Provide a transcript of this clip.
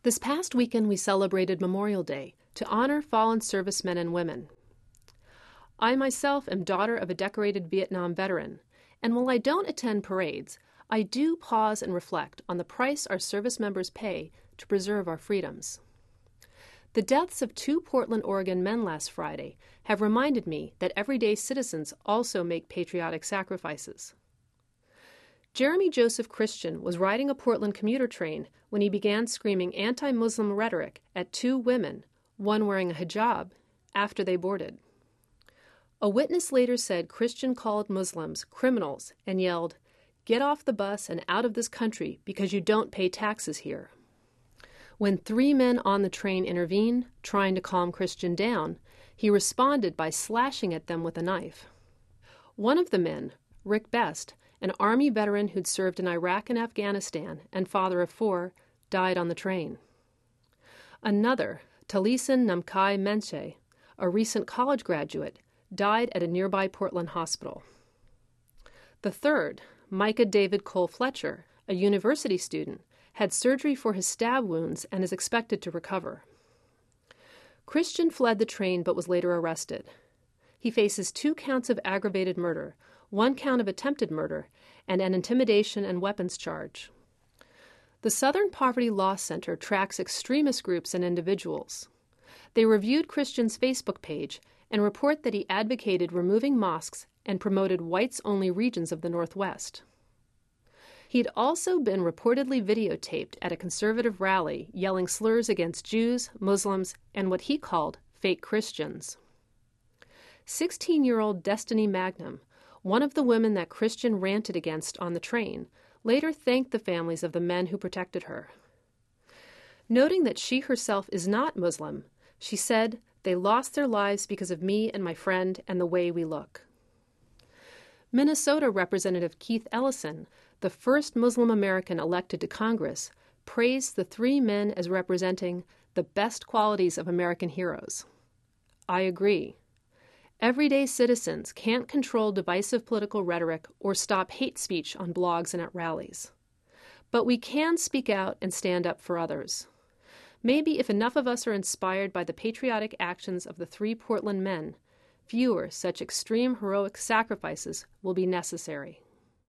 This past weekend, we celebrated Memorial Day to honor fallen servicemen and women. I myself am daughter of a decorated Vietnam veteran, and while I don't attend parades, I do pause and reflect on the price our service members pay to preserve our freedoms. The deaths of 2 Portland, Oregon men last Friday have reminded me that everyday citizens also make patriotic sacrifices. Jeremy Joseph Christian was riding a Portland commuter train when he began screaming anti-Muslim rhetoric at 2 women, one wearing a hijab, after they boarded. A witness later said Christian called Muslims criminals and yelled, "Get off the bus and out of this country because you don't pay taxes here." When 3 men on the train intervened, trying to calm Christian down, he responded by slashing at them with a knife. One of the men, Rick Best, an Army veteran who'd served in Iraq and Afghanistan and father of 4, died on the train. Another, Talisan Namkai Menche, a recent college graduate, died at a nearby Portland hospital. The third, Micah David Cole Fletcher, a university student, had surgery for his stab wounds and is expected to recover. Christian fled the train but was later arrested. He faces 2 counts of aggravated murder, 1 count of attempted murder, and an intimidation and weapons charge. The Southern Poverty Law Center tracks extremist groups and individuals. They reviewed Christian's Facebook page and report that he advocated removing mosques and promoted whites-only regions of the Northwest. He'd also been reportedly videotaped at a conservative rally yelling slurs against Jews, Muslims, and what he called fake Christians. 16-year-old Destiny Magnum, one of the women that Christian ranted against on the train, later thanked the families of the men who protected her. Noting that she herself is not Muslim, she said, "They lost their lives because of me and my friend and the way we look." Minnesota Representative Keith Ellison, the first Muslim American elected to Congress, praised the 3 men as representing the best qualities of American heroes. I agree. Everyday citizens can't control divisive political rhetoric or stop hate speech on blogs and at rallies. But we can speak out and stand up for others. Maybe if enough of us are inspired by the patriotic actions of the 3 Portland men, fewer such extreme heroic sacrifices will be necessary.